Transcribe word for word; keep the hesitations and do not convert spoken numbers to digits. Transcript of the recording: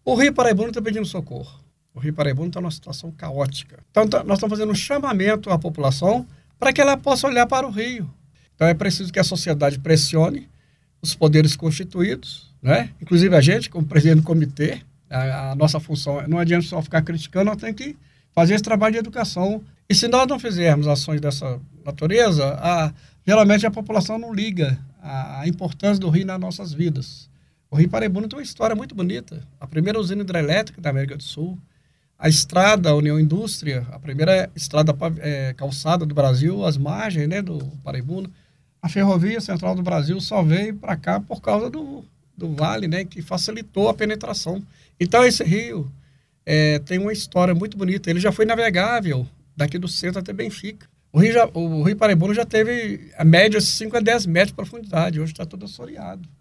O Rio Paraibuna está pedindo socorro. O Rio Paraibuna está numa situação caótica. Então, tá, nós estamos fazendo um chamamento à população para que ela possa olhar para o rio. Então, é preciso que a sociedade pressione os poderes constituídos, né? Inclusive a gente, como presidente do comitê, a, a nossa função, não adianta só ficar criticando, nós temos que fazer esse trabalho de educação. E se nós não fizermos ações dessa natureza, a, geralmente a população não liga a, a importância do rio nas nossas vidas. O Rio Paraibuna tem uma história muito bonita. A primeira usina hidrelétrica da América do Sul, a estrada União Indústria, a primeira estrada é, calçada do Brasil, as margens, né, do Paraibuna. A ferrovia central do Brasil só veio para cá por causa do, do vale, né, que facilitou a penetração. Então esse rio é, tem uma história muito bonita. Ele já foi navegável daqui do centro até Benfica. O rio, já, o rio Paraibuna já teve a média de cinco a dez metros de profundidade. Hoje está todo assoreado.